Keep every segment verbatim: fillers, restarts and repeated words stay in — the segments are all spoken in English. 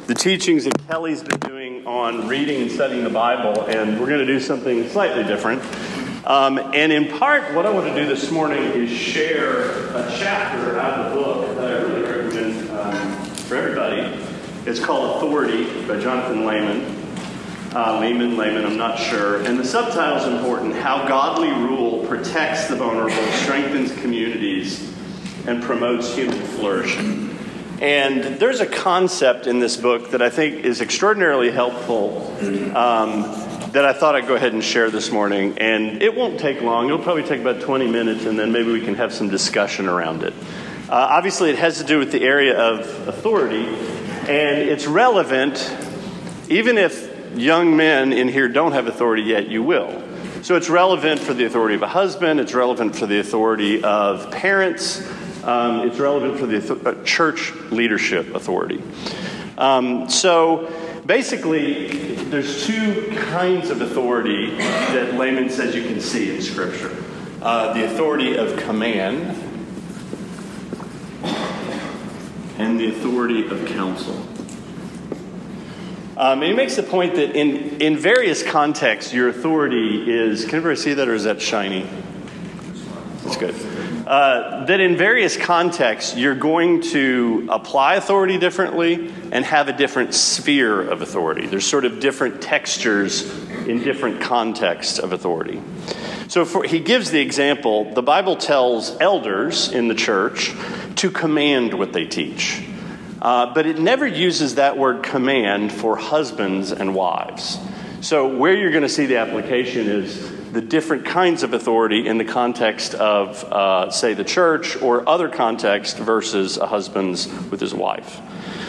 the teachings that Kelly's been doing on reading and studying the Bible, and we're going to do something slightly different. Um, and in part, what I want to do this morning is share a chapter out of the book that I really recommend um, for everybody. It's called Authority by Jonathan Leeman. Uh, Lehman, Lehman, I'm not sure. And the subtitle is important: How Godly Rule Protects the Vulnerable, Strengthens Communities, and Promotes Human Flourishing. And there's a concept in this book that I think is extraordinarily helpful um, that I thought I'd go ahead and share this morning. And it won't take long. It'll probably take about twenty minutes, and then maybe we can have some discussion around it. Uh, obviously, it has to do with the area of authority, and it's relevant even if young men in here don't have authority yet, you will. So it's relevant for the authority of a husband. It's relevant for the authority of parents. Um, it's relevant for the uh, church leadership authority. Um, so basically, there's two kinds of authority that Lehman says you can see in Scripture. Uh, the authority of command and the authority of counsel. Um, and he makes the point that in, in various contexts, your authority is... Can everybody see that, or is that shiny? That's good. Uh, that in various contexts, you're going to apply authority differently and have a different sphere of authority. There's sort of different textures in different contexts of authority. So for, he gives the example, the Bible tells elders in the church to command what they teach. Uh, but it never uses that word command for husbands and wives. So where you're going to see the application is the different kinds of authority in the context of, uh, say, the church or other context versus a husband's with his wife.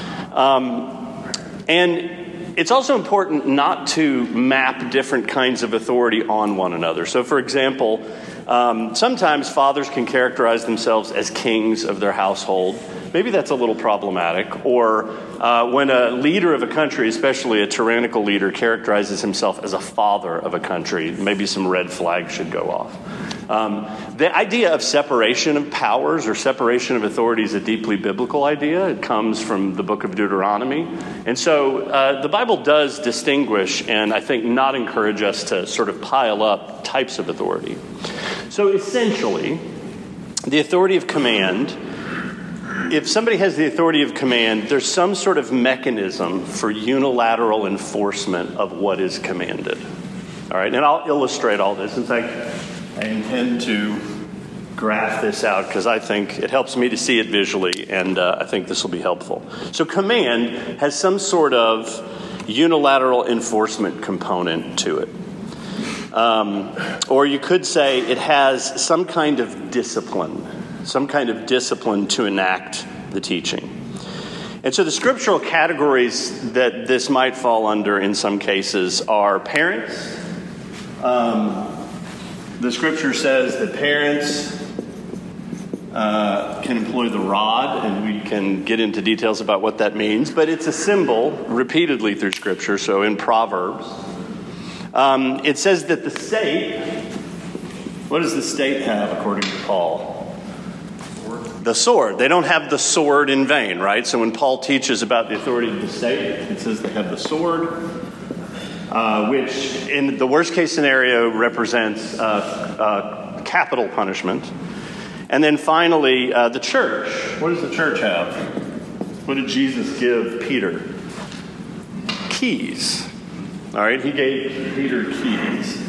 Um, and it's also important not to map different kinds of authority on one another. So, for example, um, sometimes fathers can characterize themselves as kings of their household. Maybe that's a little problematic. Or uh, when a leader of a country, especially a tyrannical leader, characterizes himself as a father of a country, maybe some red flags should go off. Um, the idea of separation of powers or separation of authority is a deeply biblical idea. It comes from the book of Deuteronomy. And so uh, the Bible does distinguish and I think not encourage us to sort of pile up types of authority. So essentially, the authority of command... If somebody has the authority of command, there's some sort of mechanism for unilateral enforcement of what is commanded. All right, and I'll illustrate all this. In fact, I intend to graph this out because I think it helps me to see it visually, and uh, I think this will be helpful. So command has some sort of unilateral enforcement component to it. Um, or you could say it has some kind of discipline. Some kind of discipline to enact the teaching. And so the scriptural categories that this might fall under in some cases are parents. Um, the scripture says that parents uh, can employ the rod, and we can get into details about what that means, but it's a symbol repeatedly through scripture, so in Proverbs. Um, it says that the state, what does the state have according to Paul? The sword. They don't have the sword in vain, right? So when Paul teaches about the authority of the state, it says they have the sword, uh, which in the worst case scenario represents uh, uh, capital punishment. And then finally, uh, the church. What does the church have? What did Jesus give Peter? Keys. All right, he gave Peter keys.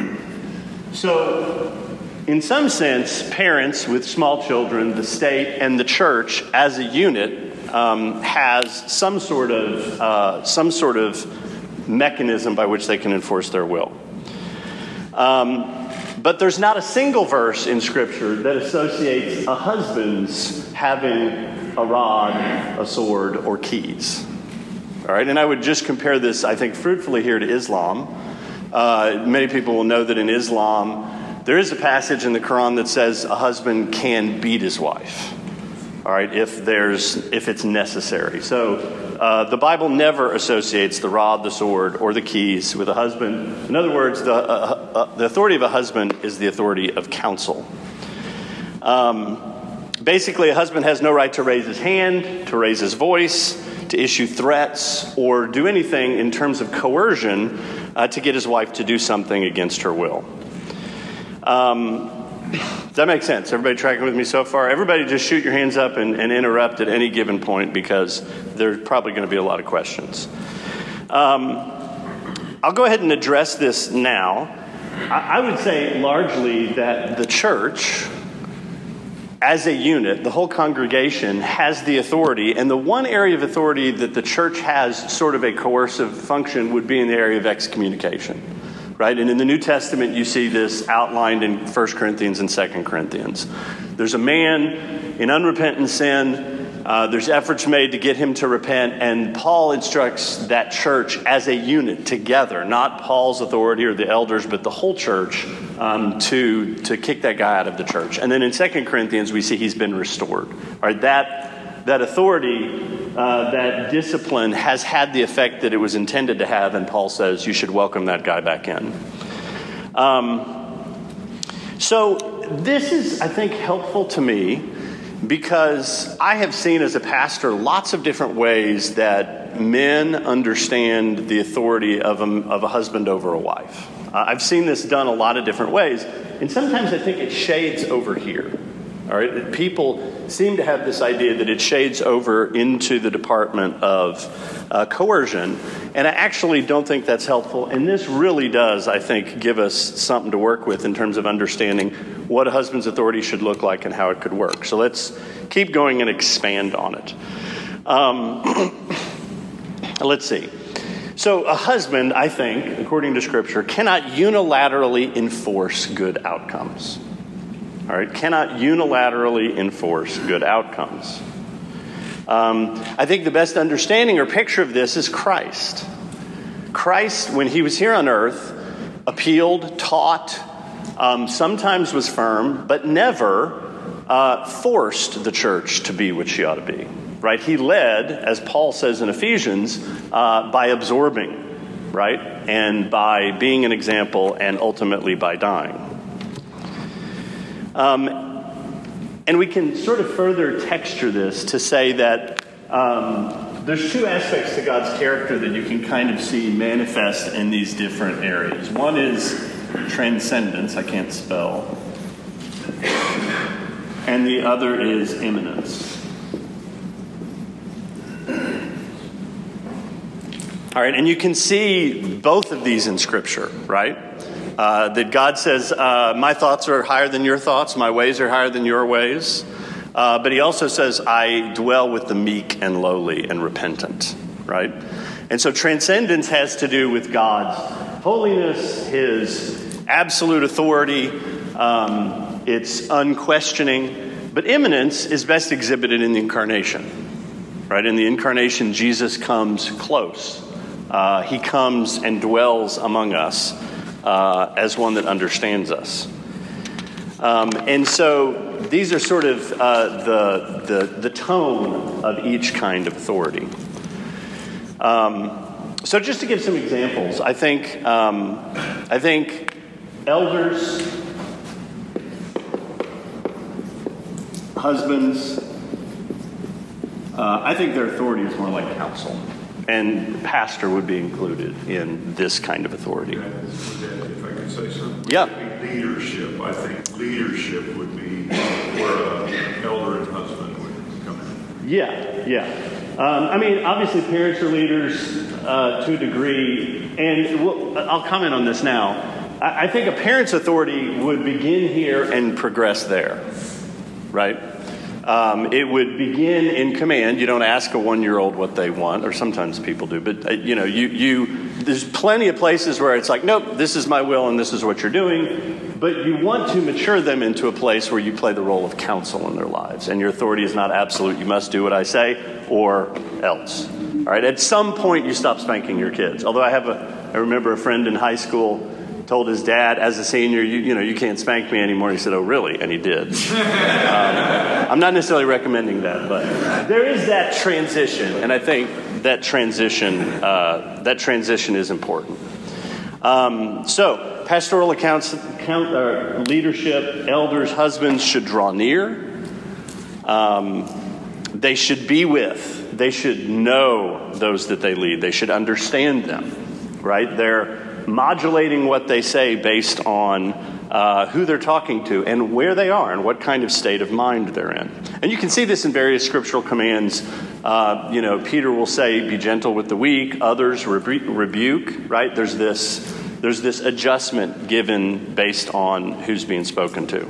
So, in some sense, parents with small children, the state, and the church as a unit um, has some sort of uh, some sort of mechanism by which they can enforce their will. Um, but there's not a single verse in Scripture that associates a husband's having a rod, a sword, or keys. All right, and I would just compare this, I think, fruitfully here to Islam. Uh, many people will know that in Islam, there is a passage in the Quran that says a husband can beat his wife, all right, if there's if it's necessary. So uh, the Bible never associates the rod, the sword, or the keys with a husband. In other words, the uh, uh, the authority of a husband is the authority of counsel. Um, basically, a husband has no right to raise his hand, to raise his voice, to issue threats, or do anything in terms of coercion uh, to get his wife to do something against her will. Um, does that make sense? Everybody tracking with me so far? Everybody just shoot your hands up and, and interrupt at any given point, because there's probably going to be a lot of questions. Um, I'll go ahead and address this now. I, I would say largely that the church, as a unit, the whole congregation has the authority, and the one area of authority that the church has sort of a coercive function would be in the area of excommunication, right? And in the New Testament, you see this outlined in First Corinthians and Second Corinthians. There's a man in unrepentant sin. Uh, there's efforts made to get him to repent, and Paul instructs that church as a unit together, not Paul's authority or the elders, but the whole church, um, to to kick that guy out of the church. And then in Second Corinthians, we see he's been restored. All right, that that authority, uh, that discipline has had the effect that it was intended to have, and Paul says you should welcome that guy back in. Um, so this is, I think, helpful to me, because I have seen as a pastor lots of different ways that men understand the authority of a, of a husband over a wife. Uh, I've seen this done a lot of different ways, and sometimes I think it shades over here. All right, people seem to have this idea that it shades over into the department of uh, coercion, and I actually don't think that's helpful. And this really does, I think, give us something to work with in terms of understanding what a husband's authority should look like and how it could work. So let's keep going and expand on it. Um, let's see. So a husband, I think, according to Scripture, cannot unilaterally enforce good outcomes. All right, cannot unilaterally enforce good outcomes. Um, I think the best understanding or picture of this is Christ. Christ, when he was here on earth, appealed, taught, um, sometimes was firm, but never uh, forced the church to be what she ought to be. Right? He led, as Paul says in Ephesians, uh, by absorbing, right, and by being an example, and ultimately by dying. Um, and we can sort of further texture this to say that um, there's two aspects to God's character that you can kind of see manifest in these different areas. One is transcendence, I can't spell, and the other is immanence. All right, and you can see both of these in Scripture, right? Uh, that God says, uh, my thoughts are higher than your thoughts, my ways are higher than your ways. Uh, but he also says, I dwell with the meek and lowly and repentant, right? And so transcendence has to do with God's holiness, his absolute authority. Um, it's unquestioning. But immanence is best exhibited in the incarnation, right? In the incarnation, Jesus comes close. Uh, he comes and dwells among us. Uh, as one that understands us. Um, and so these are sort of uh, the, the the tone of each kind of authority. Um, so just to give some examples, I think um, I think elders, husbands, uh, I think their authority is more like counsel. And pastor would be included in this kind of authority. If I could say something. Yeah. Leadership. I think leadership would be where an elder and husband would come in. Yeah, yeah. Um, I mean, obviously parents are leaders uh, to a degree. And we'll, I'll comment on this now. I, I think a parent's authority would begin here and progress there. Right? Um, it would begin in command. You don't ask a one-year-old what they want, or sometimes people do. But, uh, you know, you, you there's plenty of places where it's like, nope, this is my will and this is what you're doing. But you want to mature them into a place where you play the role of counsel in their lives. And your authority is not absolute. You must do what I say or else. All right. At some point, you stop spanking your kids. Although I have a, I remember a friend in high school told his dad, as a senior, you, you know, you can't spank me anymore. He said, oh, really? And he did. um, I'm not necessarily recommending that, but there is that transition. And I think that transition, uh, that transition is important. Um, so pastoral accounts, account, uh, leadership, elders, husbands should draw near. Um, they should be with. They should know those that they lead. They should understand them, right? They're modulating what they say based on uh, who they're talking to and where they are and what kind of state of mind they're in. And you can see this in various scriptural commands. Uh, you know, Peter will say, be gentle with the weak. Others, rebu- rebuke, right? There's this, there's this adjustment given based on who's being spoken to.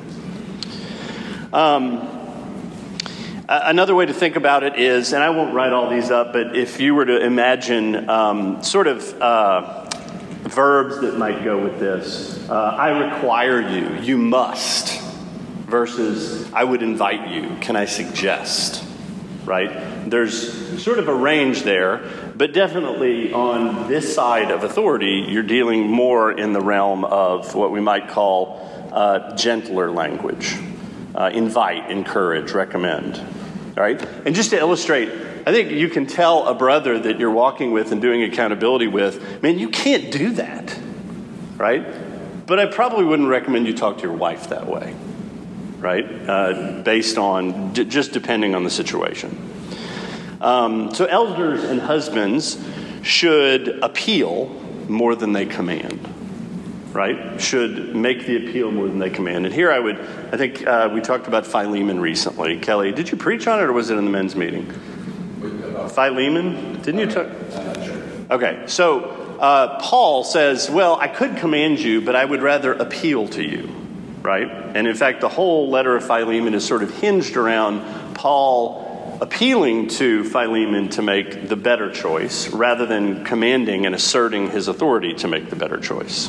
Um, another way to think about it is, and I won't write all these up, but if you were to imagine um, sort of uh, verbs that might go with this, uh, I require you, you must, versus I would invite you, can I suggest, right? There's sort of a range there, but definitely on this side of authority, you're dealing more in the realm of what we might call uh, gentler language. Uh, invite, encourage, recommend. All right? And just to illustrate, I think you can tell a brother that you're walking with and doing accountability with, man, you can't do that. Right? But I probably wouldn't recommend you talk to your wife that way. Right? Uh, based on, d- just depending on the situation. Um, so elders and husbands should appeal more than they command. Right? Should make the appeal more than they command. And here I would, I think uh, we talked about Philemon recently. Kelly, did you preach on it or was it in the men's meeting? Philemon? Didn't you talk? I'm not sure. Okay, so uh, Paul says, well, I could command you, but I would rather appeal to you. Right? And in fact, the whole letter of Philemon is sort of hinged around Paul appealing to Philemon to make the better choice rather than commanding and asserting his authority to make the better choice.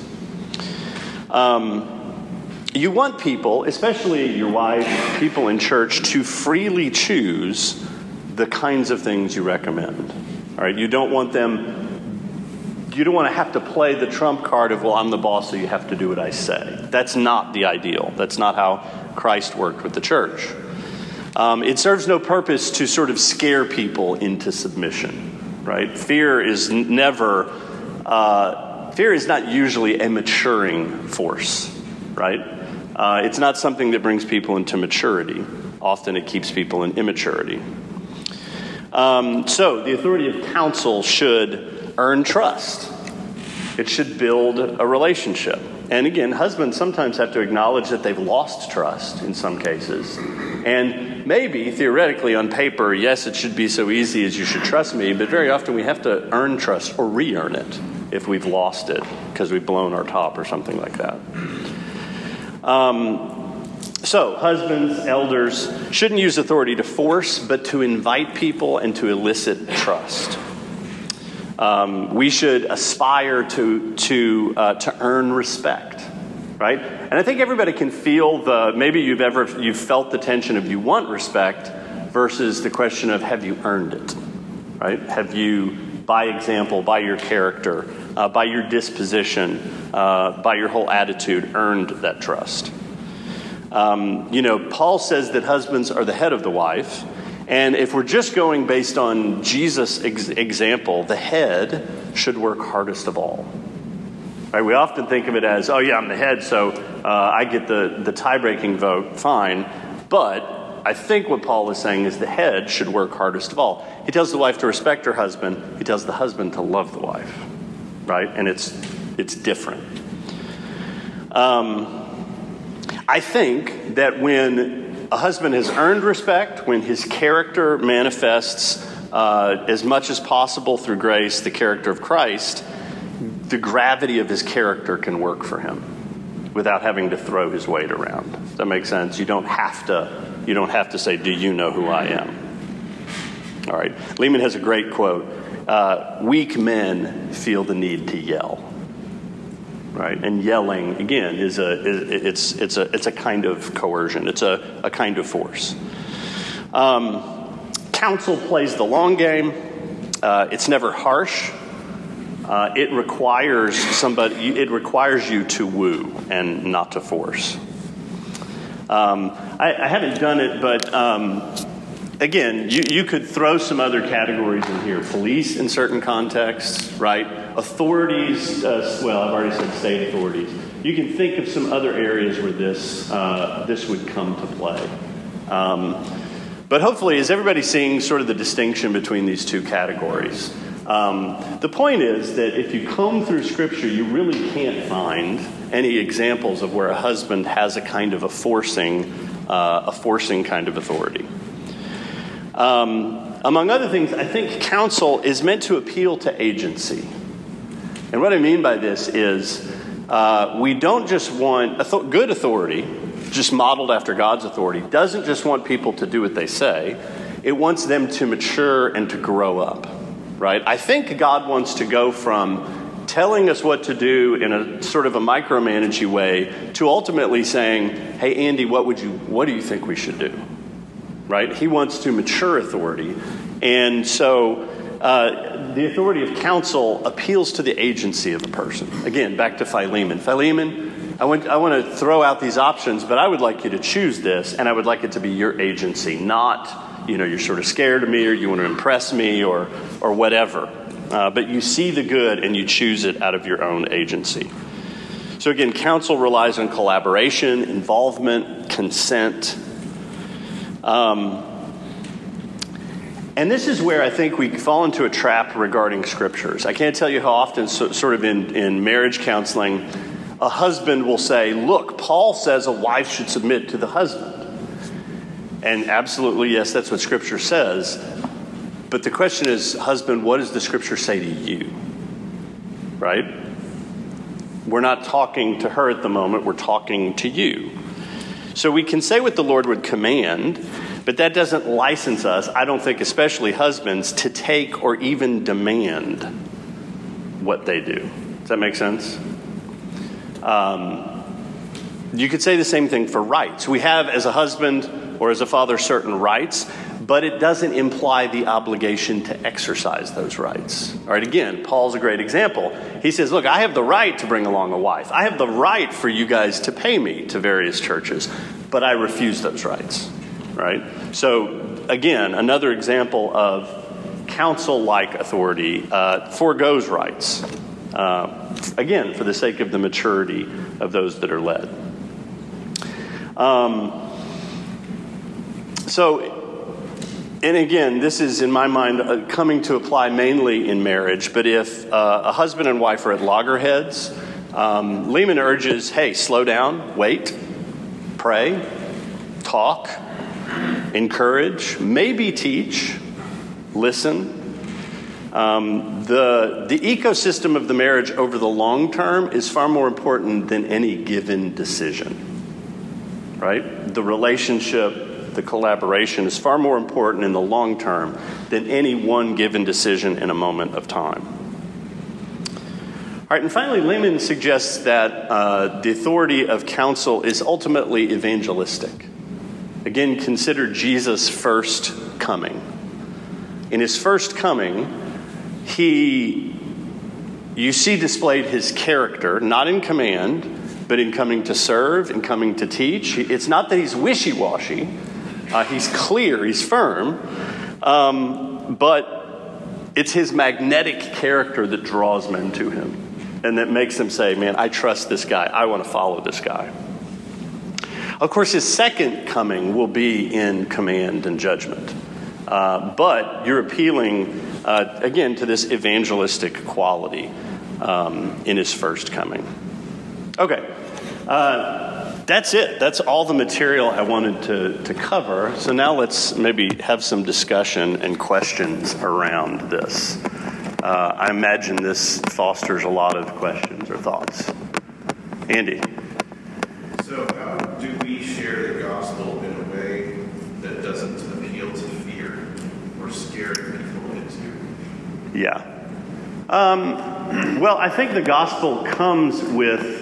Um, you want people, especially your wife, people in church, to freely choose the kinds of things you recommend. All right, you don't want them, you don't want to have to play the trump card of, well, I'm the boss, so you have to do what I say. That's not the ideal. That's not how Christ worked with the church. Um, it serves no purpose to sort of scare people into submission, right? Fear is never... Uh, Fear is not usually a maturing force, right? Uh, it's not something that brings people into maturity. Often it keeps people in immaturity. Um, so the authority of counsel should earn trust. It should build a relationship. And again, husbands sometimes have to acknowledge that they've lost trust in some cases. And maybe, theoretically, on paper, yes, it should be so easy as you should trust me, but very often we have to earn trust or re-earn it if we've lost it because we've blown our top or something like that. Um, so, husbands, elders, shouldn't use authority to force, but to invite people and to elicit trust. Um, we should aspire to to uh, to earn respect, right? And I think everybody can feel the, maybe you've ever, you've felt the tension of you want respect versus the question of have you earned it, right? Have you, by example, by your character, uh, by your disposition, uh, by your whole attitude, earned that trust? Um, you know, Paul says that husbands are the head of the wife. And if we're just going based on Jesus' ex- example, the head should work hardest of all. Right? We often think of it as, oh yeah, I'm the head, so uh, I get the, the tie-breaking vote, fine. But I think what Paul is saying is the head should work hardest of all. He tells the wife to respect her husband. He tells the husband to love the wife. Right? And it's it's different. Um, I think that when a husband has earned respect, when his character manifests uh, as much as possible through grace, the character of Christ, the gravity of his character can work for him without having to throw his weight around. Does that make sense? You don't have to, you don't have to say, do you know who I am? All right. Lehman has a great quote. Uh, weak men feel the need to yell. Right, and yelling again is a is, it's it's a it's a kind of coercion. It's a, a kind of force. Um, counsel plays the long game. Uh, it's never harsh. Uh, it requires somebody. It requires you to woo and not to force. Um, I, I haven't done it, but um, again, you, you could throw some other categories in here. Police in certain contexts, right? Authorities, uh, well, I've already said state authorities. You can think of some other areas where this uh, this would come to play. Um, But hopefully, is everybody seeing sort of the distinction between these two categories? Um, the point is that if you comb through Scripture, you really can't find any examples of where a husband has a kind of a forcing, uh, a forcing kind of authority. Um, among other things, I think counsel is meant to appeal to agency. And what I mean by this is uh, we don't just want author- good authority, just modeled after God's authority, doesn't just want people to do what they say. It wants them to mature and to grow up, right? I think God wants to go from telling us what to do in a sort of a micromanaging way to ultimately saying, hey, Andy, what would you, what do you think we should do? Right? He wants to mature authority. And so uh, the authority of counsel appeals to the agency of a person. Again, back to Philemon. Philemon, I want, I want to throw out these options, but I would like you to choose this, and I would like it to be your agency, not, you know, you're sort of scared of me or you want to impress me or or whatever. Uh, but you see the good and you choose it out of your own agency. So again, counsel relies on collaboration, involvement, consent. Um, and this is where I think we fall into a trap regarding scriptures. I can't tell you how often, so, sort of in, in marriage counseling, a husband will say, look, Paul says a wife should submit to the husband. And absolutely, yes, that's what Scripture says. But the question is, husband, what does the Scripture say to you? Right? We're not talking to her at the moment. We're talking to you. So we can say what the Lord would command, but that doesn't license us, I don't think, especially husbands, to take or even demand what they do. Does that make sense? Um, you could say the same thing for rights. We have, as a husband or as a father, certain rights, but it doesn't imply the obligation to exercise those rights. All right, again, Paul's a great example. He says, look, I have the right to bring along a wife. I have the right for you guys to pay me to various churches, but I refuse those rights, right? So, again, another example of counsel-like authority uh, foregoes rights. Uh, again, for the sake of the maturity of those that are led. Um, so, and again, this is, in my mind, uh, coming to apply mainly in marriage, but if uh, a husband and wife are at loggerheads, um, Lehman urges, hey, slow down, wait, pray, talk, encourage, maybe teach, listen. Um, the the ecosystem of the marriage over the long term is far more important than any given decision, right? The relationship, the collaboration is far more important in the long term than any one given decision in a moment of time. All right, and finally, Lehman suggests that uh, the authority of counsel is ultimately evangelistic. Again, consider Jesus' first coming. In his first coming, He, you see displayed his character, not in command, but in coming to serve, in coming to teach. It's not that he's wishy-washy. Uh, he's clear, he's firm. Um, but it's his magnetic character that draws men to him and that makes them say, man, I trust this guy. I want to follow this guy. Of course, his second coming will be in command and judgment. Uh, but you're appealing, uh, again, to this evangelistic quality um, in his first coming. Okay. Uh, that's it. That's all the material I wanted to, to cover. So now let's maybe have some discussion and questions around this. Uh, I imagine this fosters a lot of questions or thoughts. Andy. So how do we share the gospel in a way that doesn't appeal to fear or scare people into? Yeah. Um, well, I think the gospel comes with,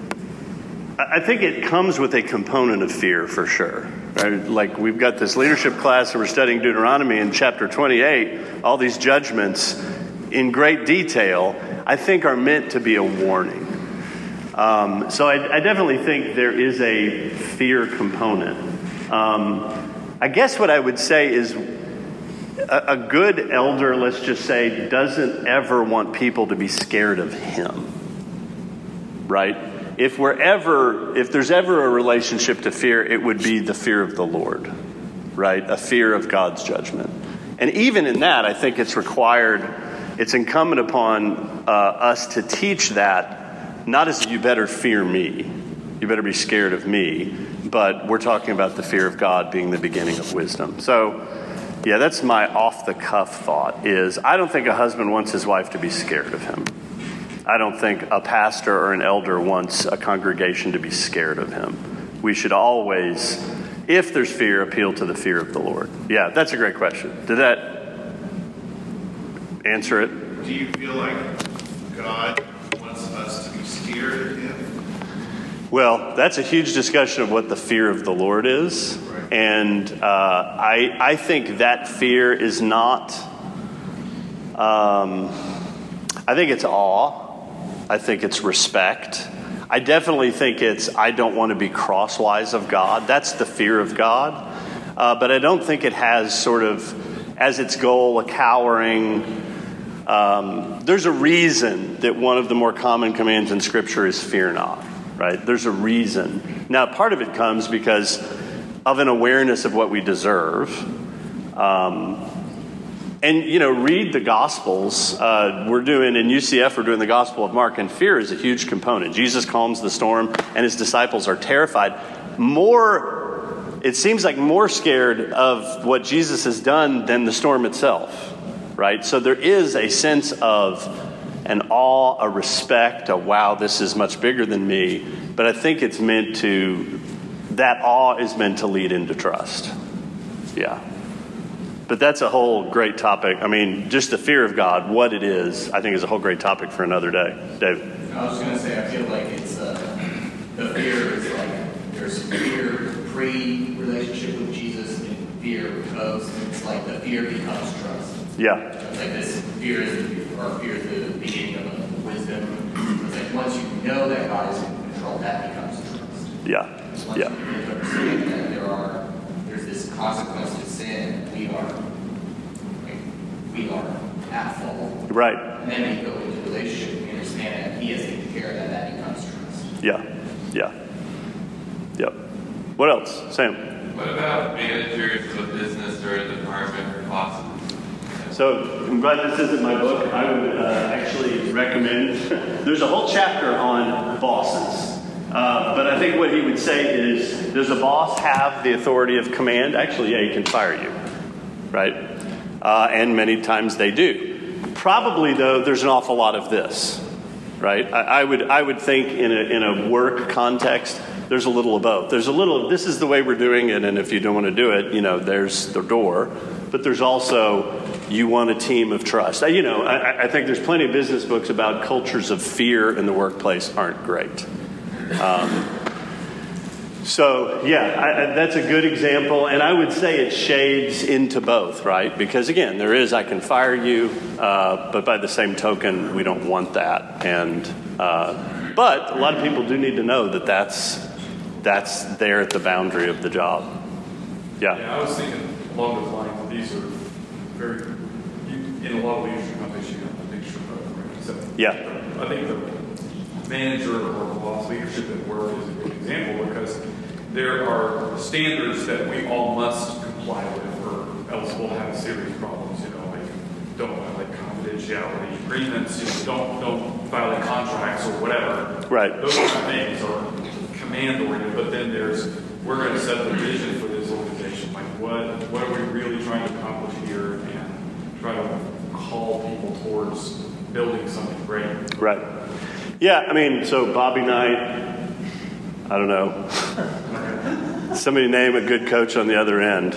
I think it comes with a component of fear for sure. Right? Like we've got this leadership class and we're studying Deuteronomy in chapter twenty-eight, all these judgments in great detail, I think are meant to be a warning. Um, so I, I definitely think there is a fear component. Um, I guess what I would say is a, a good elder, let's just say, doesn't ever want people to be scared of him, right? If we're ever, if there's ever a relationship to fear, it would be the fear of the Lord. right? A fear of God's judgment. And even in that, I think it's required, it's incumbent upon uh, us to teach that, not as you better fear me, you better be scared of me, but we're talking about the fear of God being the beginning of wisdom. So, yeah, that's my off-the-cuff thought, is I don't think a husband wants his wife to be scared of him. I don't think a pastor or an elder wants a congregation to be scared of him. We should always, if there's fear, appeal to the fear of the Lord. Yeah, that's a great question. Did that answer it? Do you feel like God wants us to be scared of him? Well, that's a huge discussion of what the fear of the Lord is. Right. And uh, I, I think that fear is not, um, I think it's awe. I think it's respect. I definitely think it's, I don't want to be crosswise of God. That's the fear of God. Uh, but I don't think it has sort of, as its goal, a cowering. Um, there's a reason that one of the more common commands in Scripture is fear not, right? There's a reason. Now, part of it comes because of an awareness of what we deserve. Um, And, you know, read the Gospels. Uh, we're doing, in U C F, we're doing the Gospel of Mark, and fear is a huge component. Jesus calms the storm, and his disciples are terrified. More, it seems like more scared of what Jesus has done than the storm itself, right? So there is a sense of an awe, a respect, a wow, this is much bigger than me. But I think it's meant to, that awe is meant to lead into trust. Yeah. But that's a whole great topic. I mean, just the fear of God, what it is, I think is a whole great topic for another day. Dave? I was going to say, I feel like it's, uh, the fear is like, there's fear pre-relationship with Jesus and fear post. It's like the fear becomes trust. Yeah. It's like this fear is, or fear is the beginning of wisdom. It's like once you know that God is in control, that becomes trust. Yeah. Once Yeah. you understand that there are, there's this consequence to sin, we are, like, we are at fault. Right. And then we go into relationship, we understand that he has taken care of that, that becomes trust. Yeah. Yeah. Yep. What else? Sam? What about managers of a business or a department or bosses? So, I'm glad this isn't my book. I would uh, actually recommend, there's a whole chapter on bosses. Uh, but I think what he would say is, does a boss have the authority of command? Actually, yeah, he can fire you, right? Uh, and many times they do. Probably, though, there's an awful lot of this, right? I, I would I would think in a in a work context, there's a little of both. There's a little of, this is the way we're doing it, and if you don't want to do it, you know, there's the door. But there's also, you want a team of trust. You know, I, I think there's plenty of business books about cultures of fear in the workplace aren't great. Um, so, yeah, I, I, that's a good example. And I would say it shades into both, right? Because, again, there is, I can fire you, uh, but by the same token, we don't want that. And uh, but a lot of people do need to know that that's, that's there at the boundary of the job. Yeah. Yeah, I was thinking along those lines, these are very, you, in a lot of leadership companies, you have to make sure of, so, Yeah. I think the manager or boss leadership at work is a good example because there are standards that we all must comply with or else we'll have serious problems, you know, like don't violate confidentiality agreements, you know, don't, don't violate contracts or whatever. Right. Those kind of things are command oriented, but then there's, we're going to set the vision for this organization. Like what, what are we really trying to accomplish here and try to call people towards building something great. Right. Yeah, I mean, so Bobby Knight, I don't know. Somebody name a good coach on the other end.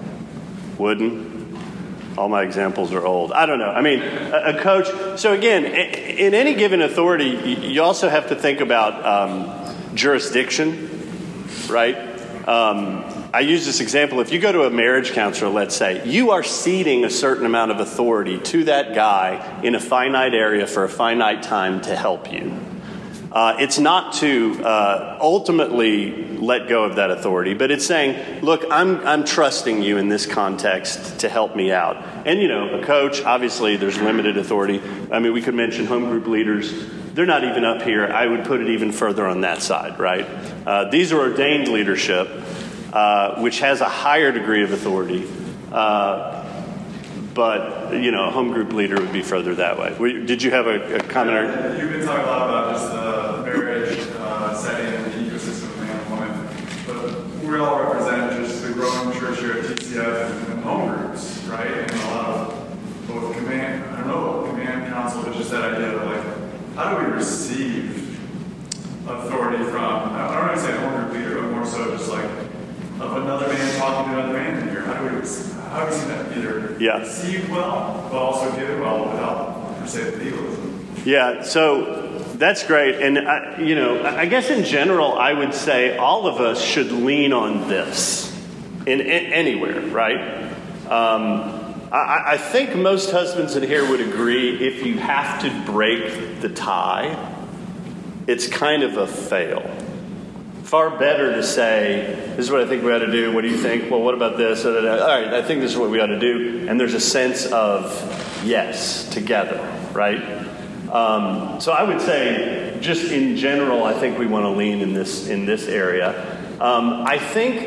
Wooden? All my examples are old. I don't know. I mean, a, a coach. So again, in any given authority, you also have to think about um, jurisdiction, right? Um, I use this example. If you go to a marriage counselor, let's say, you are ceding a certain amount of authority to that guy in a finite area for a finite time to help you. Uh, it's not to uh, ultimately let go of that authority, but it's saying, look, I'm I'm trusting you in this context to help me out. And, you know, a coach, obviously there's limited authority. I mean, we could mention home group leaders. They're not even up here. I would put it even further on that side, right? Uh, these are ordained leadership. uh, which has a higher degree of authority. Uh, but, you know, a home group leader would be further that way. We, did you have a, a comment? Yeah, you've been talking a lot about just the marriage uh, setting and the ecosystem of man and woman. But we all represent just the growing church here at T C F and, and home groups, right? And a lot of both command, I don't know, command council, but just that idea of like, how do we receive authority from, I don't want to say home group leader, but more so just like of another man talking to another man in here. How do we, how do we see that either yeah. receive well, but also give it well without, per se, legalism? Yeah, so that's great. And, I, you know, I guess in general, I would say all of us should lean on this in, in anywhere, right? Um, I, I think most husbands in here would agree if you have to break the tie, it's kind of a fail. Far better to say, this is what I think we ought to do. What do you think? Well, what about this? All right, I think this is what we ought to do. And there's a sense of yes, together, right? Um, so I would say, just in general, I think we want to lean in this in this area. Um, I think,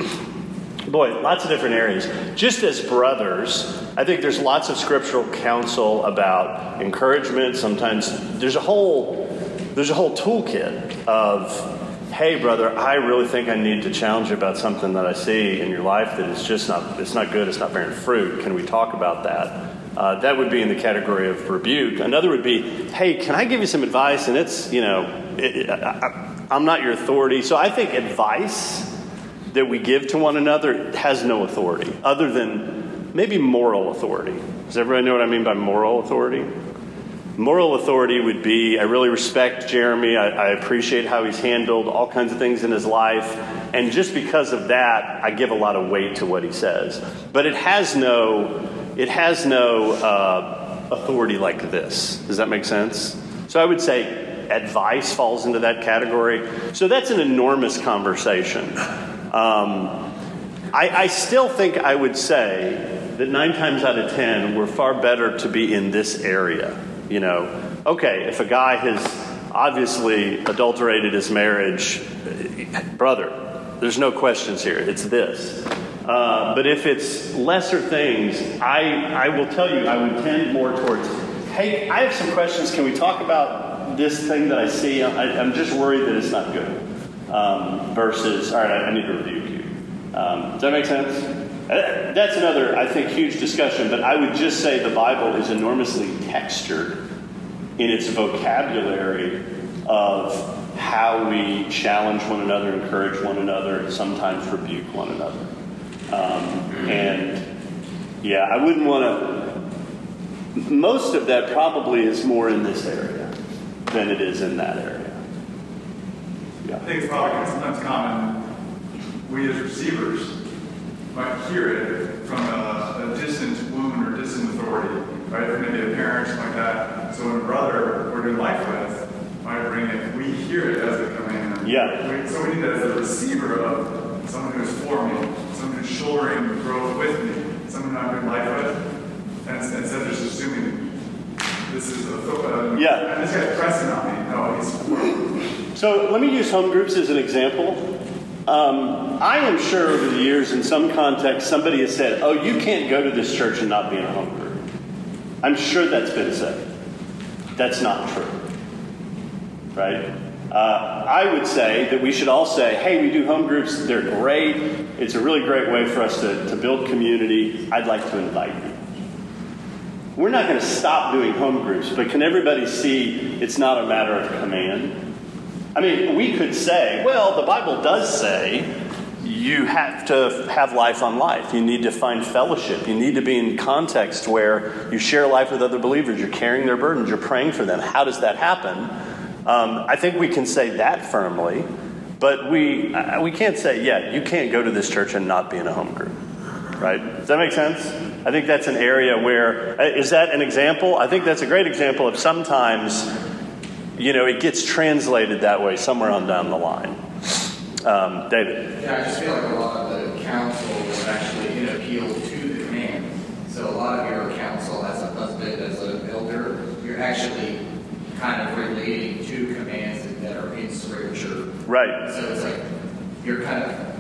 boy, lots of different areas. Just as brothers, I think there's lots of scriptural counsel about encouragement. Sometimes there's a whole there's a whole toolkit of, hey, brother, I really think I need to challenge you about something that I see in your life that is just not, it's not good, it's not bearing fruit. Can we talk about that? Uh, that would be in the category of rebuke. Another would be, hey, can I give you some advice? And it's, you know, it, I, I'm not your authority. So I think advice that we give to one another has no authority other than maybe moral authority. Does everybody know what I mean by moral authority? Moral authority would be, I really respect Jeremy. I, I appreciate how he's handled all kinds of things in his life. And just because of that, I give a lot of weight to what he says. But it has no, it has no uh, authority like this. Does that make sense? So I would say advice falls into that category. So that's an enormous conversation. Um, I, I still think I would say that nine times out of ten, we're far better to be in this area. You know, okay, if a guy has obviously adulterated his marriage, brother, there's no questions here. It's this. Uh, but if it's lesser things, I I will tell you, I would tend more towards, hey, I have some questions. Can we talk about this thing that I see? I, I'm just worried that it's not good. Um, versus, all right, I, I need to rebuke you. Um, does that make sense? That's another, I think, huge discussion, but I would just say the Bible is enormously textured in its vocabulary of how we challenge one another, encourage one another, and sometimes rebuke one another. Um, and, yeah, I wouldn't want to... Most of that probably is more in this area than it is in that area. Yeah. I think it's probably sometimes common, we as receivers might hear it from a, a distant wound or distant authority, right? From maybe a parent, something like that. So when a brother we're doing life with might bring it, we hear it as a command. Yeah. We, so we need that as a receiver of someone who is for me, someone who's shouldering growth with me, someone who I'm doing life with, and instead of just assuming this is a uh, yeah. and this guy's pressing on me. No, he's for me. So let me use home groups as an example. Um, I am sure over the years, in some context, somebody has said, oh, you can't go to this church and not be in a home group. I'm sure that's been said. That's not true. Right? Uh, I would say that we should all say, hey, we do home groups. They're great. It's a really great way for us to, to build community. I'd like to invite you. We're not going to stop doing home groups, but can everybody see it's not a matter of command? I mean, we could say, well, the Bible does say you have to have life on life. You need to find fellowship. You need to be in context where you share life with other believers. You're carrying their burdens. You're praying for them. How does that happen? Um, I think we can say that firmly, but we uh, we can't say, yeah, you can't go to this church and not be in a home group. Right? Does that make sense? I think that's an area where, uh, is that an example? I think that's a great example of sometimes, you know, it gets translated that way somewhere on down the line. Um, David? Yeah, I just feel like a lot of the counsel is actually in appeal to the command. So a lot of your counsel as a husband, as an elder, you're actually kind of relating to commands that are in Scripture. Right. So it's like you're kind of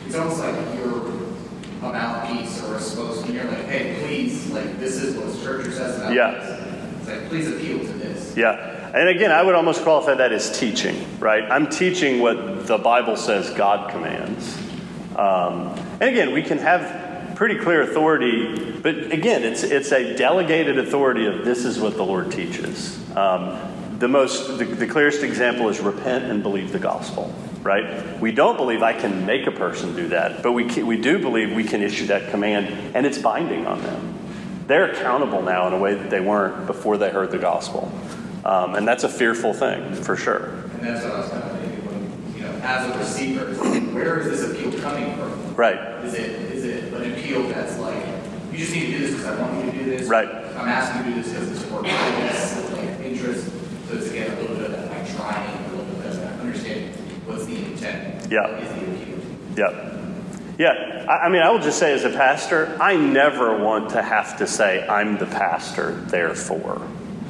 it's almost like you're a mouthpiece or a spokesman. You're like, hey, please, like, this is what Scripture says about Yeah. this. It's like, please appeal to this. Yeah. And again, I would almost qualify that as teaching, right? I'm teaching what the Bible says God commands. Um, and again, we can have pretty clear authority, but again, it's it's a delegated authority of this is what the Lord teaches. Um, the most, the, the clearest example is repent and believe the gospel, right? We don't believe I can make a person do that, but we can, we do believe we can issue that command, and it's binding on them. They're accountable now in a way that they weren't before they heard the gospel. Um, and that's a fearful thing, for sure. And that's what I was kind of thinking when, you know, as a receiver, where is this appeal coming from? Right. Is it is it an appeal that's like, you just need to do this because I want you to do this? Right. I'm asking you to do this because it's for kindness, like interest. So it's again a little bit of that like trying, a little bit of that understanding what's the intent. Yeah. What is the appeal? Yeah. Yeah. I, I mean, I will just say as a pastor, I never want to have to say, I'm the pastor, therefore.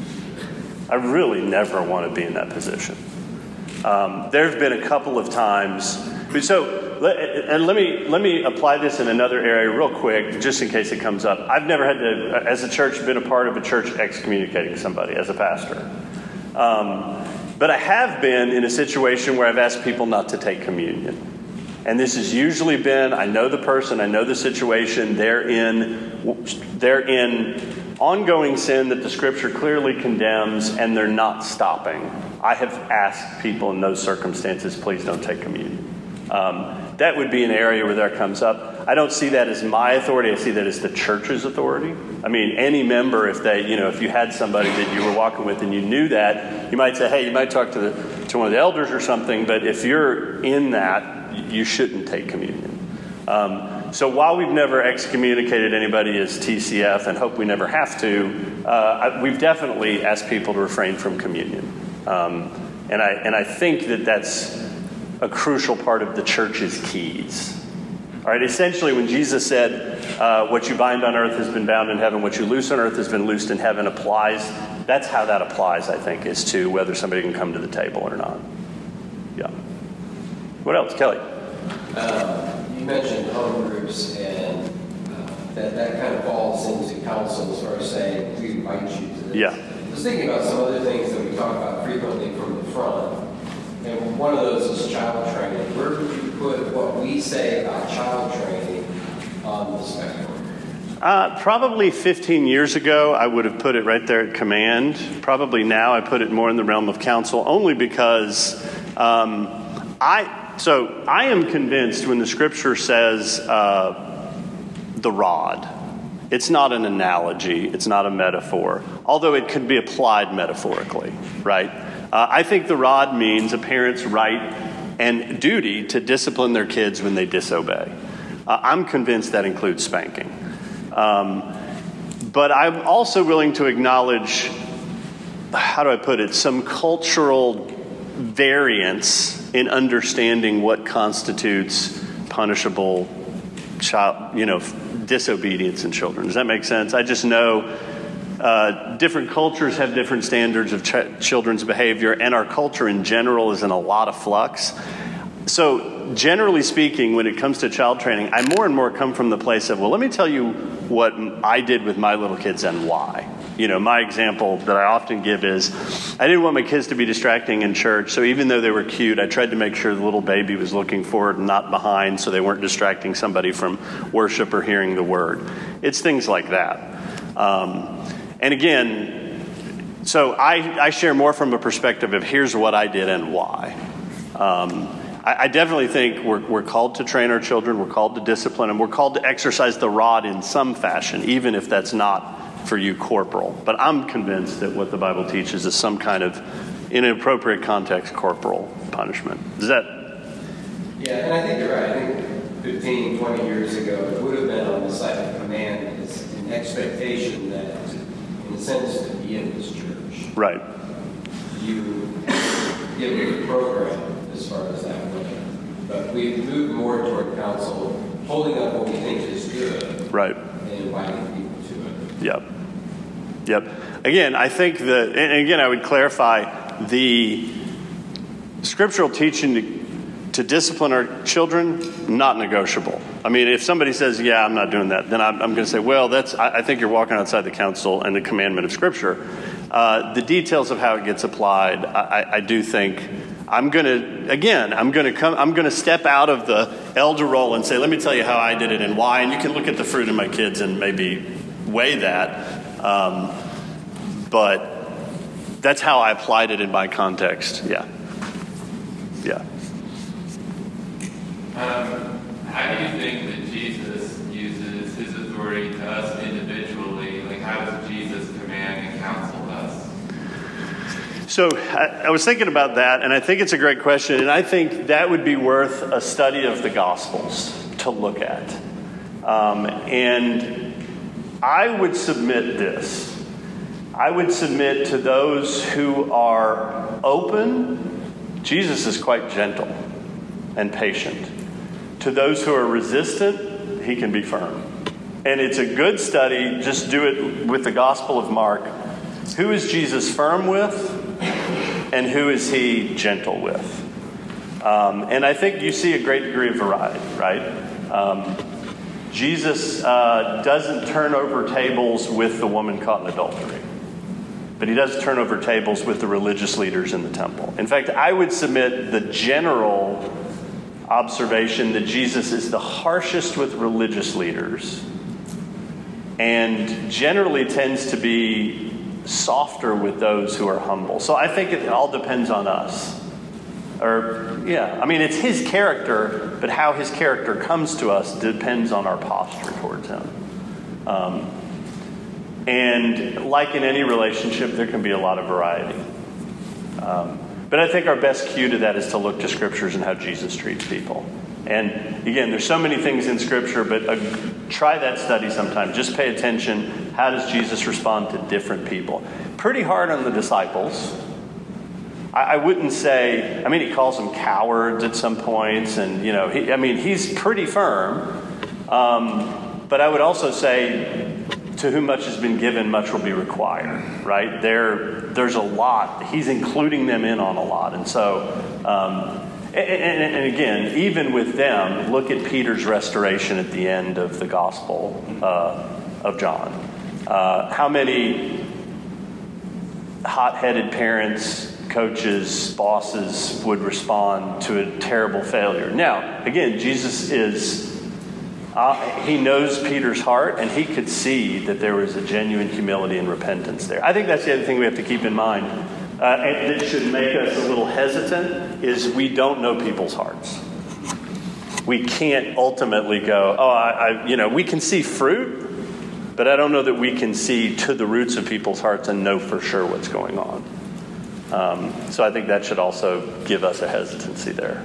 I really never want to be in that position. Um, there have been a couple of times. So, and let me let me apply this in another area real quick, just in case it comes up. I've never had to, as a church, been a part of a church excommunicating somebody as a pastor. Um, but I have been in a situation where I've asked people not to take communion. And this has usually been, I know the person, I know the situation, they're in, they're in ongoing sin that the Scripture clearly condemns, and they're not stopping. I have asked people in those circumstances, please don't take communion. Um, that would be an area where that comes up. I don't see that as my authority. I see that as the church's authority. I mean, any member, if they, you know, if you had somebody that you were walking with and you knew that, you might say, hey, you might talk to the to one of the elders or something. But if you're in that, you shouldn't take communion. Um, So while we've never excommunicated anybody as T C F and hope we never have to, uh, we've definitely asked people to refrain from communion. Um, and I and I think that that's a crucial part of the church's keys. All right, essentially when Jesus said, uh, what you bind on earth has been bound in heaven, what you loose on earth has been loosed in heaven applies. That's how that applies, I think, is to whether somebody can come to the table or not. Yeah. What else? Kelly? Uh, you mentioned home groups, and uh, that, that kind of falls into counsel as far as saying, we invite you to this. Yeah. I was thinking about some other things that we talk about frequently from the front, and one of those is child training. Where would you put what we say about child training on the spectrum? Uh, probably fifteen years ago, I would have put it right there at command. Probably now I put it more in the realm of counsel, only because um, I... So I am convinced when the Scripture says uh, the rod, it's not an analogy, it's not a metaphor, although it could be applied metaphorically, right? Uh, I think the rod means a parent's right and duty to discipline their kids when they disobey. Uh, I'm convinced that includes spanking. Um, but I'm also willing to acknowledge, how do I put it, some cultural variance in understanding what constitutes punishable child, you know, disobedience in children. Does that make sense? I just know uh, different cultures have different standards of ch- children's behavior, and our culture in general is in a lot of flux. So generally speaking, when it comes to child training, I more and more come from the place of, well, let me tell you what I did with my little kids and why. You know, my example that I often give is, I didn't want my kids to be distracting in church, so even though they were cute, I tried to make sure the little baby was looking forward and not behind, so they weren't distracting somebody from worship or hearing the word. It's things like that. Um, and again, so I, I share more from a perspective of here's what I did and why. Um, I, I definitely think we're, we're called to train our children, we're called to discipline them, we're called to exercise the rod in some fashion, even if that's not for you corporal. But I'm convinced that what the Bible teaches is some kind of, in an appropriate context, corporal punishment. Does that? Yeah, and I think you're right. I think fifteen, twenty years ago, it would have been on the side of command. It's an expectation that, in a sense, to be in this church. Right. You give me a program as far as that goes. But we've moved more toward counsel, holding up what we think is good. Right. And inviting people to it. Yep. Yep. Again, I think that, and again, I would clarify the scriptural teaching to, to discipline our children, not negotiable. I mean, if somebody says, yeah, I'm not doing that, then I'm, I'm going to say, well, that's. I, I think you're walking outside the counsel and the commandment of Scripture. Uh, the details of how it gets applied, I, I do think I'm going to, again, I'm going to come, I'm going to step out of the elder role and say, let me tell you how I did it and why, and you can look at the fruit in my kids and maybe weigh that. Um, but that's how I applied it in my context. Yeah. Yeah. Um, how do you think that Jesus uses his authority to us individually? Like, how does Jesus command and counsel us? So I, I was thinking about that, and I think it's a great question, and I think that would be worth a study of the Gospels to look at. Um, and I would submit this. I would submit to those who are open, Jesus is quite gentle and patient. To those who are resistant, he can be firm. And it's a good study, just do it with the Gospel of Mark. Who is Jesus firm with? And who is he gentle with? Um, and I think you see a great degree of variety, right? Um, Jesus uh, doesn't turn over tables with the woman caught in adultery. But he does turn over tables with the religious leaders in the temple. In fact, I would submit the general observation that Jesus is the harshest with religious leaders and generally tends to be softer with those who are humble. So I think it all depends on us. Or, yeah, I mean, it's his character, but how his character comes to us depends on our posture towards him. Um, and like in any relationship, there can be a lot of variety. Um, but I think our best cue to that is to look to Scriptures and how Jesus treats people. And again, there's so many things in Scripture, but uh, try that study sometime. Just pay attention. How does Jesus respond to different people? Pretty hard on the disciples. I, I wouldn't say, I mean, he calls them cowards at some points. And, you know, he, I mean, he's pretty firm. Um, but I would also say, to whom much has been given, much will be required, right? There, there's a lot. He's including them in on a lot. And so, um, and, and, and again, even with them, look at Peter's restoration at the end of the Gospel uh, of John. Uh, how many hot-headed parents, coaches, bosses would respond to a terrible failure? Now, again, Jesus is... Uh, he knows Peter's heart, and he could see that there was a genuine humility and repentance there. I think that's the other thing we have to keep in mind. Uh, and that should make us a little hesitant, is we don't know people's hearts. We can't ultimately go, oh, I, I, you know, we can see fruit, but I don't know that we can see to the roots of people's hearts and know for sure what's going on. Um, so I think that should also give us a hesitancy there.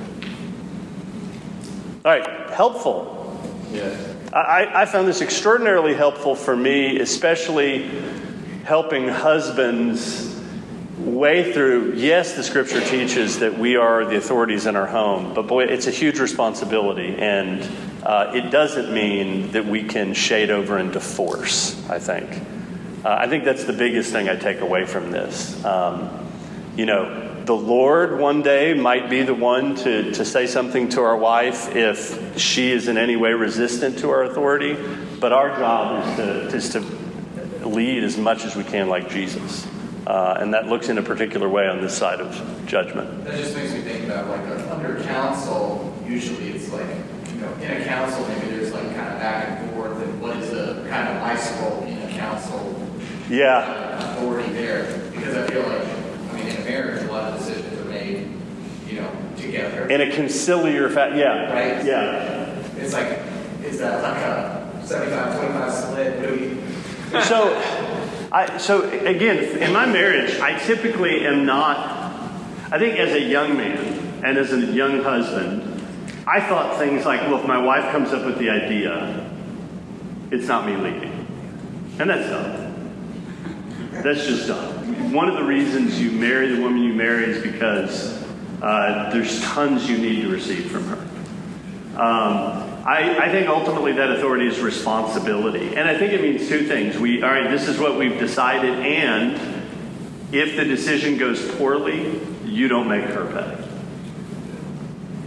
All right, helpful. Yes. I, I found this extraordinarily helpful for me, especially helping husbands way through, yes, the Scripture teaches that we are the authorities in our home, but boy, it's a huge responsibility, and uh, it doesn't mean that we can shade over into force, I think. Uh, I think that's the biggest thing I take away from this. Um, you know, the Lord one day might be the one to, to say something to our wife if she is in any way resistant to our authority. But our job is to, is to lead as much as we can like Jesus. Uh, and that looks in a particular way on this side of judgment. That just makes me think about, like, uh, under counsel, usually it's like, you know, in a council, maybe there's like kind of back and forth, and what is the kind of my role in a council? Yeah. Uh, authority there. Because I feel like, I mean, in a marriage, a lot of decisions are made, you know, together. In a conciliar fact, yeah. Right? Yeah. It's like, is that like a seventy-five twenty-five split? What do we... So, I, so again, in my marriage, I typically am not, I think as a young man and as a young husband, I thought things like, well, if my wife comes up with the idea, it's not me leading. And that's dumb. That's just dumb. One of the reasons you marry the woman you marry is because uh, there's tons you need to receive from her. Um, I, I think ultimately that authority is responsibility. And I think it means two things. We, all right, this is what we've decided, and if the decision goes poorly, you don't make her pay.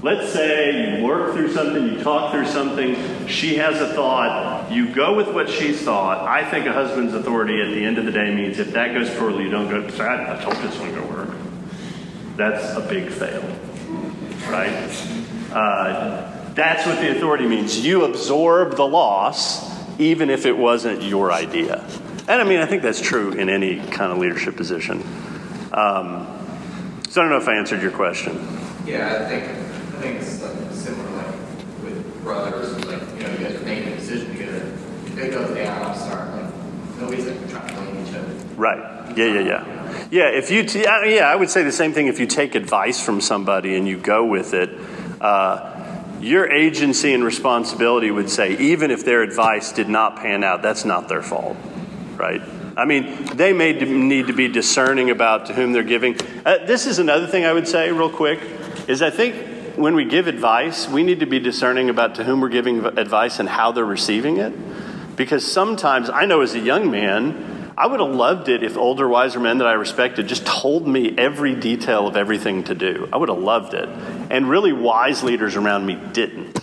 let's say you work through something, you talk through something, she has a thought, you go with what she's thought. I think a husband's authority at the end of the day means if that goes poorly, you don't go, sorry, I told you this wasn't going to work. That's a big fail, right? Uh, that's what the authority means. You absorb the loss, even if it wasn't your idea. And I mean, I think that's true in any kind of leadership position. Um, so I don't know if I answered your question. Yeah, I think I think it's like similar, like with brothers, like you know, you guys are making a decision together. If it goes down, I'm sorry, like nobody's like trying to blame each other. Right. Yeah, yeah, yeah. Yeah. If you, t- yeah, I would say the same thing. If you take advice from somebody and you go with it, uh, your agency and responsibility would say, even if their advice did not pan out, that's not their fault, right? I mean, they may need to be discerning about to whom they're giving. Uh, this is another thing I would say real quick, is I think when we give advice, we need to be discerning about to whom we're giving advice and how they're receiving it. Because sometimes, I know as a young man, I would have loved it if older, wiser men that I respected just told me every detail of everything to do. I would have loved it. And really wise leaders around me didn't.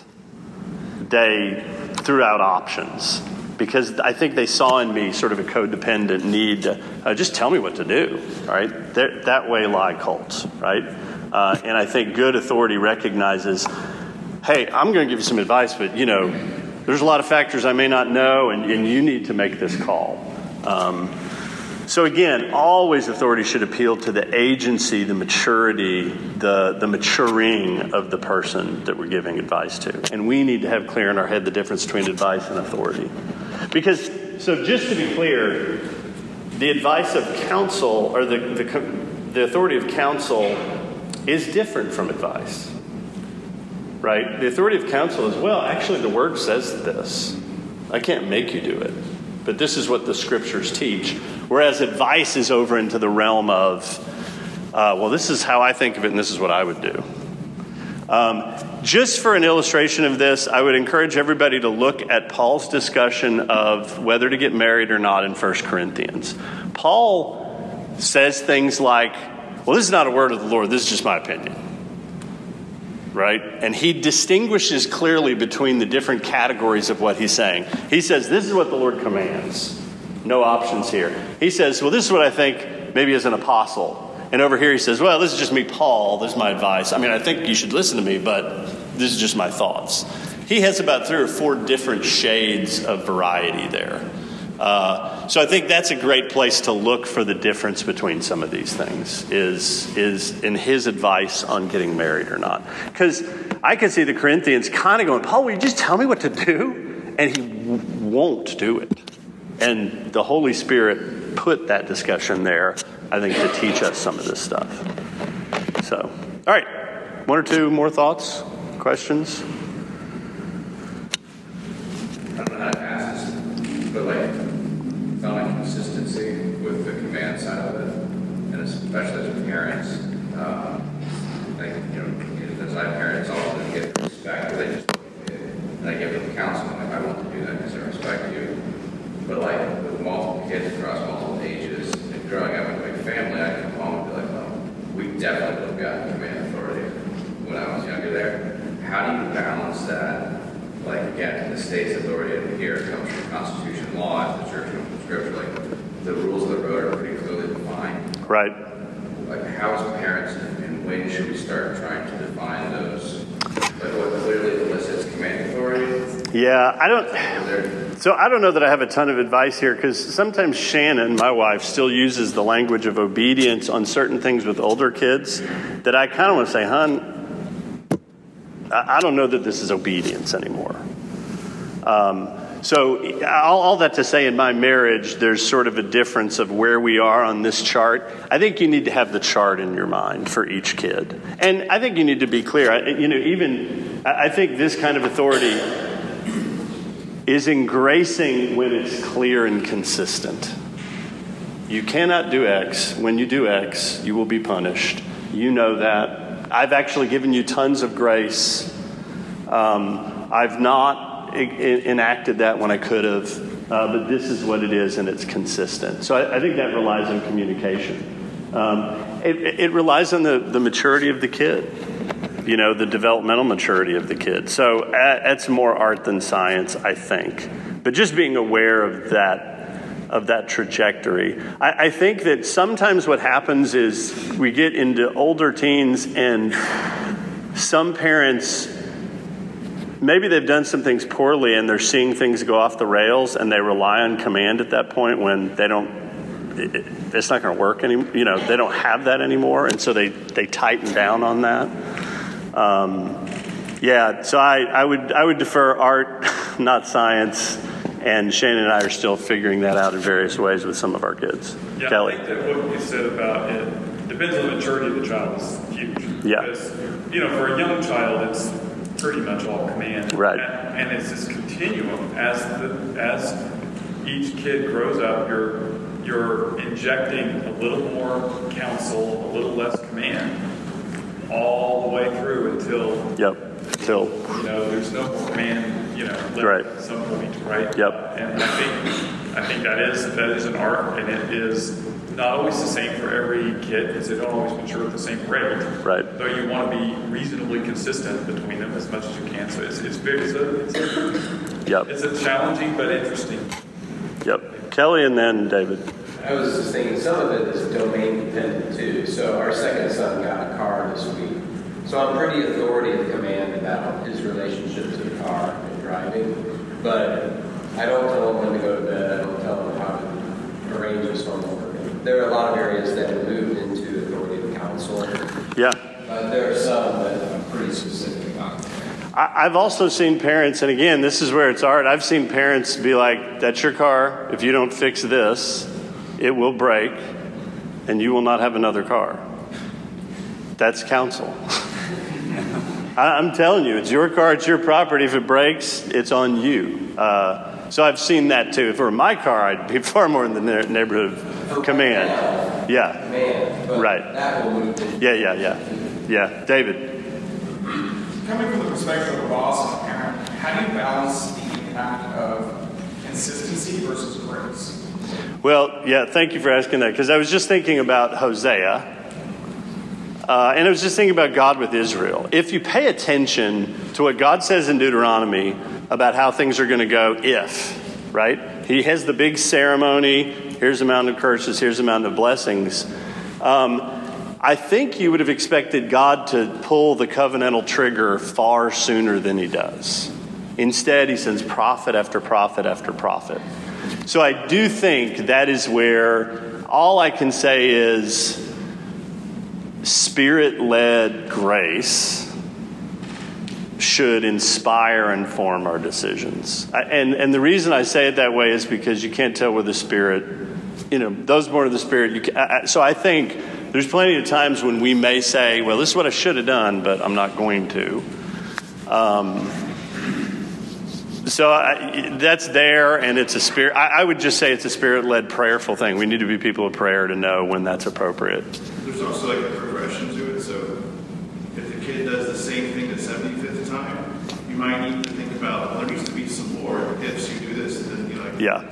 They threw out options. Because I think they saw in me sort of a codependent need to uh, just tell me what to do, right? That, that way lie cults, right? Uh, and I think good authority recognizes, hey, I'm going to give you some advice, but, you know, there's a lot of factors I may not know, and, and you need to make this call. Um, so again, always authority should appeal to the agency, the maturity, the, the maturing of the person that we're giving advice to. And we need to have clear in our head the difference between advice and authority. Because, so just to be clear, the advice of counsel, or the, the, the authority of counsel is different from advice. Right? The authority of counsel is, well, actually the word says this. I can't make you do it. But this is what the scriptures teach. Whereas advice is over into the realm of, uh, well, this is how I think of it and this is what I would do. Um, just for an illustration of this, I would encourage everybody to look at Paul's discussion of whether to get married or not in First Corinthians. Paul says things like, well, this is not a word of the Lord, this is just my opinion. Right? And he distinguishes clearly between the different categories of what he's saying. He says, this is what the Lord commands. No options here. He says, well, this is what I think maybe as an apostle. And over here he says, well, this is just me, Paul. This is my advice. I mean, I think you should listen to me, but this is just my thoughts. He has about three or four different shades of variety there. Uh, so I think that's a great place to look for the difference between some of these things, is, is in his advice on getting married or not. Because I can see the Corinthians kind of going, Paul, will you just tell me what to do? And he w- won't do it. And the Holy Spirit put that discussion there, I think, to teach us some of this stuff. So, all right. One or two more thoughts, questions? I don't know how to ask this, but like, found like consistency with the command side of it, and especially as parents, um, like, you know, as I parents also get respect, but they just look at it, and I give them counsel, like, I want to do that because I respect you. But like, with multiple kids across multiple ages, and growing up in a big family, I come home and be like, well, we definitely would have gotten command authority when I was younger there. How do you balance that? Like, again, the state's authority over here comes from Constitution law, as the church comes from Scripture. Like, the rules of the road are pretty clearly defined. Right. Like, how as parents, and when should we start trying to define those? Like, what clearly elicits command authority? Yeah, I don't. So I don't know that I have a ton of advice here, because sometimes Shannon, my wife, still uses the language of obedience on certain things with older kids that I kind of want to say, hon, I don't know that this is obedience anymore. Um, so all, all that to say, in my marriage, there's sort of a difference of where we are on this chart. I think you need to have the chart in your mind for each kid. And I think you need to be clear. I, you know, even I think this kind of authority is engracing when it's clear and consistent. You cannot do X. When you do X, you will be punished. You know that. I've actually given you tons of grace. Um, I've not I- enacted that when I could have, uh, but this is what it is, and it's consistent. So I, I think that relies on communication. Um, it, it relies on the, the maturity of the kid. you know, the developmental maturity of the kid. So that's more art than science, I think. But just being aware of that of that trajectory. I, I think that sometimes what happens is we get into older teens and some parents, maybe they've done some things poorly and they're seeing things go off the rails and they rely on command at that point when they don't, it, it's not going to work anymore. You know, they don't have that anymore. And so they, they tighten down on that. Um, yeah, so I, I would I would defer art, not science. And Shane and I are still figuring that out in various ways with some of our kids. Yeah, Kelly. I think that what you said about it depends on the maturity of the child is huge. Yeah. Because, you know, for a young child, it's pretty much all command. Right. And, and it's this continuum. As the as each kid grows up, you're you're injecting a little more counsel, a little less command, all the way through until. Yep. Until. You know, there's no more command. You know, right. At some point, right? Yep. And I think I think that is that is an art, and it is not always the same for every kid because they don't always mature at the same rate. Right. Though you want to be reasonably consistent between them as much as you can. So it's it's very it's a, it's a, yep. it's a challenging but interesting. Yep. Kelly and then David. I was just thinking some of it is domain dependent too. So our second son got a car this week. So I'm pretty authority of command about his relationship to the car and driving. But I don't tell him when to go to bed. I don't tell him how to arrange his homework. There are a lot of areas that have moved into authority of counsel. Yeah. But there are some that I'm pretty specific about. I, I've also seen parents, and again, this is where it's art. I've seen parents be like, that's your car. If you don't fix this, it will break, and you will not have another car. That's counsel. I, I'm telling you, it's your car, it's your property. If it breaks, it's on you. Uh, so I've seen that too. If it were my car, I'd be far more in the ne- neighborhood of command. Yeah. Command. But right. That will move into yeah, yeah, yeah. Yeah. David. Coming from the perspective of a boss and a parent, how do you balance the impact of consistency versus grace? Well, yeah, thank you for asking that, because I was just thinking about Hosea. Uh, and I was just thinking about God with Israel. If you pay attention to what God says in Deuteronomy about how things are going to go if, right? He has the big ceremony. Here's a mountain of curses. Here's a mountain of blessings. Um, I think you would have expected God to pull the covenantal trigger far sooner than he does. Instead, he sends prophet after prophet after prophet. So I do think that is where all I can say is Spirit-led grace should inspire and form our decisions. And and the reason I say it that way is because you can't tell where the Spirit, you know, those born of the Spirit. You can, I, so I think there's plenty of times when we may say, well, this is what I should have done, but I'm not going to. Um, so I, that's there, and it's a spirit. I, I would just say it's a Spirit-led prayerful thing. We need to be people of prayer to know when that's appropriate. There's also like a progression to it. So if the kid does the same thing the seventy-fifth time, you might need to think about, well, there needs to be some more ifs you do this, and then be like, yeah.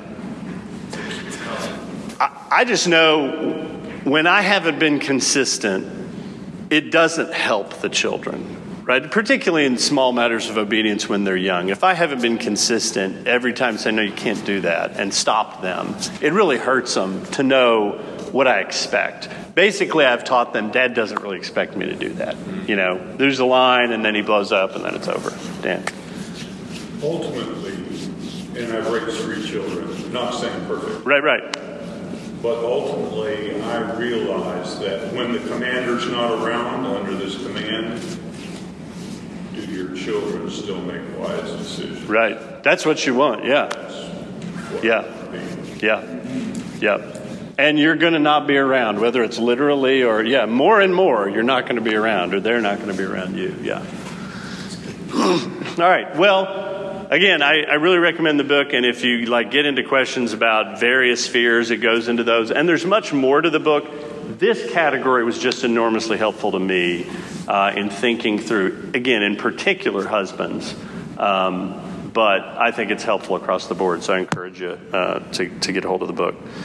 I, I just know when I haven't been consistent, it doesn't help the children. Right? Particularly in small matters of obedience when they're young. If I haven't been consistent every time say, no, you can't do that, and stop them, it really hurts them to know what I expect. Basically, I've taught them, Dad doesn't really expect me to do that. You know, there's a line, and then he blows up, and then it's over. Dan. Ultimately, and I've raised three children, not saying perfect. Right, right. But ultimately, I realize that when the commander's not around under this command, do your children still make wise decisions? Right. That's what you want. Yeah. Yeah. Yeah. Yeah. And you're going to not be around, whether it's literally or, yeah, more and more, you're not going to be around, or they're not going to be around you. Yeah. All right. Well, again, I, I really recommend the book. And if you like get into questions about various spheres, it goes into those. And there's much more to the book. This category was just enormously helpful to me uh, in thinking through, again, in particular, husbands. Um, but I think it's helpful across the board. So I encourage you uh, to, to get a hold of the book.